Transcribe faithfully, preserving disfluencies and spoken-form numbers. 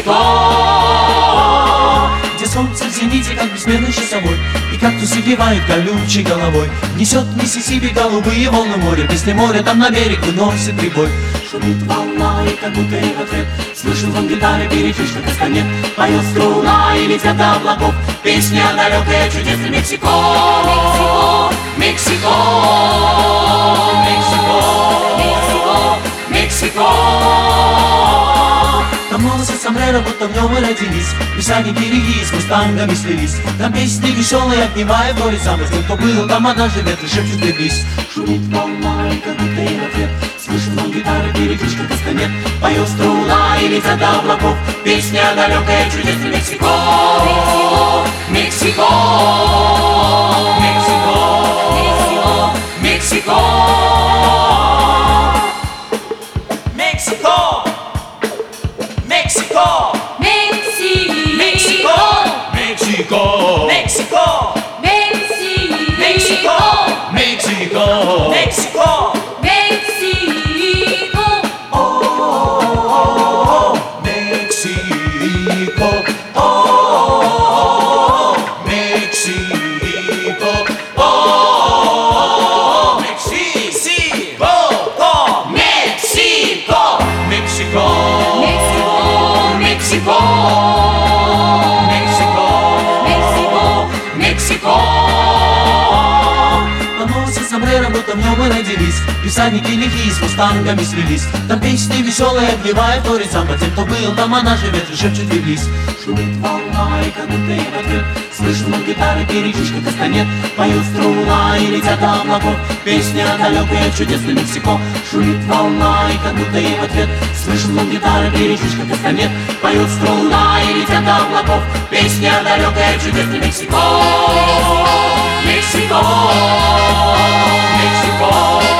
Мексико, где солнце в зените, как бессменный часовой, и кактусы кивают колючей головой. Несет Миссисипи голубые волны моря, песни моря там на берег выносит прибой. Шумит волна, и как будто и в ответ слышит он гитары, перекличка кастанет. Поет струна, и летят до облаков песня далекая, чудесная. Мексико, Мексико, Мексико, Мексико, Мексико, Мексико. Там волосы сомбреро, будто в нем и родились всадники реки с мустангами слились. Там песни веселые, огневая в горе сам. С тем, кто был, там она живет и шепчет вернись. Шумит волна, и как будто и в ответ слышит он гитары, перекличка кастанет. Поет струна, и летят до облаков песня далекая, чудесная. Мексико, Мексико, Мексико, Мексико, Мексико, Мексико, Мексико. Mexico, Mexico, Mexico, Mexico, Mexico, Mexico, Mexico, Mexico, oh, oh, oh, Mexico, oh, Mexico, oh, Mexico, oh, Mexico, Mexico. Mexico, Mexico, Mexico. Поносят сомбреро, будто в нем и родились всадники лихие с мустангами слились. Там песни веселые, огневая в торе сам. По тем, кто был, там она живет и шепчет вернись. Шумит волна, и как будто и в ответ слышит он гитары, перекличка кастанет. Поет струна, и летят до облаков песня далекая, чудесная. Мексико. Шумит волна, и как будто и в ответ слышит он гитары, перекличка кастанет. Поет струна, и летят до облаков песня далекая, чудесная. Мексико, Мексико, Мексико.